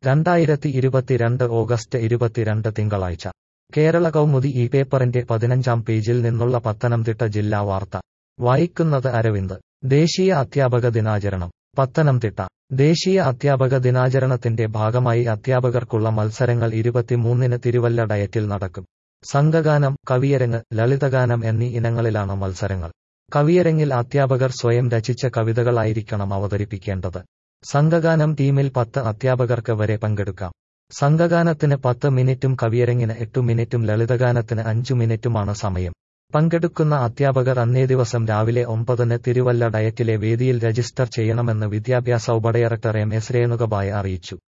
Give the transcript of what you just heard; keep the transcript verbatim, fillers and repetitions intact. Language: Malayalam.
രണ്ടായിരത്തി ഇരുപത്തിരണ്ട് ഓഗസ്റ്റ് ഇരുപത്തിരണ്ട് തിങ്കളാഴ്ച കേരള കൗമുദി ഈ പേപ്പറിന്റെ പതിനഞ്ചാം പേജിൽ നിന്നുള്ള പത്തനംതിട്ട ജില്ലാ വാർത്ത വായിക്കുന്നത് അരവിന്ദ്. ദേശീയ അധ്യാപക ദിനാചരണം പത്തനംതിട്ട. ദേശീയ അധ്യാപക ദിനാചരണത്തിന്റെ ഭാഗമായി അധ്യാപകർക്കുള്ള മത്സരങ്ങൾ ഇരുപത്തിമൂന്നിന് തിരുവല്ല ഡയറ്റിൽ നടക്കും. സംഘഗാനം, കവിയരങ്ങ്, ലളിതഗാനം എന്നീ ഇനങ്ങളിലാണ് മത്സരങ്ങൾ. കവിയരങ്ങിൽ അധ്യാപകർ സ്വയം രചിച്ച കവിതകളായിരിക്കണം അവതരിപ്പിക്കേണ്ടത്. സംഘഗാനം ടീമിൽ പത്ത് അധ്യാപകർക്ക് വരെ പങ്കെടുക്കാം. സംഘഗാനത്തിന് പത്ത് മിനിറ്റും കവിയരങ്ങിന് എട്ടു മിനിറ്റും ലളിതഗാനത്തിന് അഞ്ചു മിനിറ്റുമാണ് സമയം. പങ്കെടുക്കുന്ന അധ്യാപകർ അന്നേ ദിവസം രാവിലെ ഒമ്പതിന് തിരുവല്ല ഡയറ്റിലെ വേദിയിൽ രജിസ്റ്റർ ചെയ്യണമെന്ന് വിദ്യാഭ്യാസ ഉപഡയറക്ടർ എം എസ് രേണുകബായ അറിയിച്ചു.